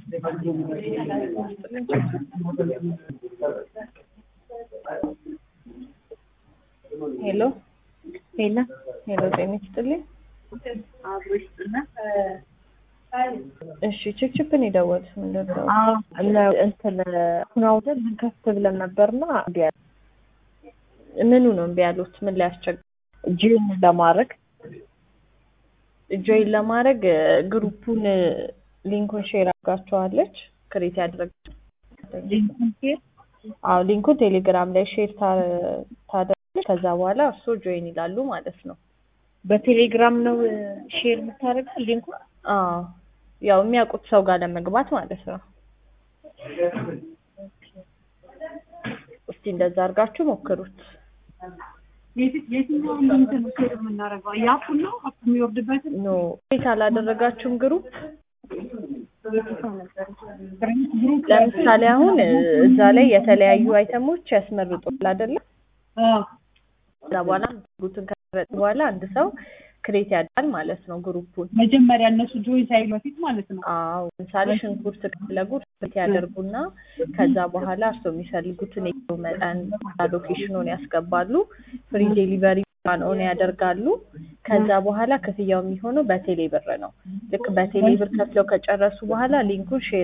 ሄሎ ሄሎ ሄሎ ጤና ይስጥልኝ። አብሮሽና እሺ ችክችክን የደወልሽ ምንድን ነው? እንትን ሁናውደን ከፍ ብለን ነበርና ቢያ ምኑ ነው እምቢ ያሉት? ምን ላይ ያስቸግር? ጆይን ለማድረግ ጆይን ለማድረግ ግሩፑን ሊንኩን ሼር አድርጋችኋለች ክሬት ያደረገች ሊንኩን ሼር ሊንኩን ቴሌግራም ላይ ሼር ታደርጋለች። ከዛ በኋላ እርሶ ጆይን ይላሉ ማለት ነው። በቴሌግራም ነው ሼር የምታደርገው ሊንኩን? ያው የሚያውቁት ሰው ጋር ለመግባት ማለት ነው። እስቲ እንደዛ አድርጋችሁ ሞክሩት። የትኛው ሊንክ ነው ሼር የምናደርገው? ያፑን ነው አፕ የሚወርድበት ኖ ሼር አላደረጋችሁም ግሩፕ? ለምሳሌ አሁን እዛ ላይ የተለያዩ አይተሞች ያስመርጡል አይደለ? ከዛ በኋላ ግሩፑን ከመረጥ በኋላ አንድ ሰው ክሬት ያዳል ማለት ነው ግሩፑን። መጀመሪያ እነሱ ጆይን ሳይሉ በፊት ማለት ነው። ለምሳሌ ሽንኩርት ከፈለጉ ክሬት ያደርጉና ከዛ በኋላ እርሶ የሚፈልጉትን የኪሎ መጠን ሎኬሽኑን ያስገባሉ። ፍሪ ዴሊቨሪ ኦን ያደርጋሉ። ከዛ በኋላ ክፍያው የሚሆነው በቴሌ ብር ነው። ልክ በቴሌ ብር ከፍለው ከጨረሱ በኋላ ሊንኩን ሼር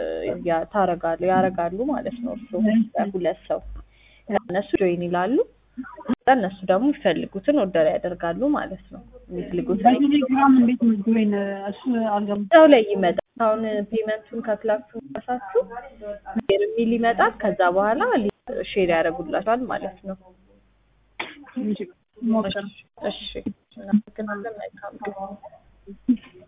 ያረጋሉ ማለት ነው። እርሶ ሁለት ሰው እነሱ ጆይን ይላሉ። እነሱ ደግሞ የሚፈልጉትን ኦርደር ያደርጋሉ ማለት ነው። የሚፈልጉትን በቴሌግራም እንዴት ነው ጆይን? እሱ አልገባም። እዛው ላይ ይመጣል። አሁን ፔመንቱን ከፍላችሁ ራሳችሁ ሼር የሚል ይመጣል። ከዛ በኋላ ሼር ያደርጉላችኋል ማለት ነው። እሺ እናመሰግናለን። መልካም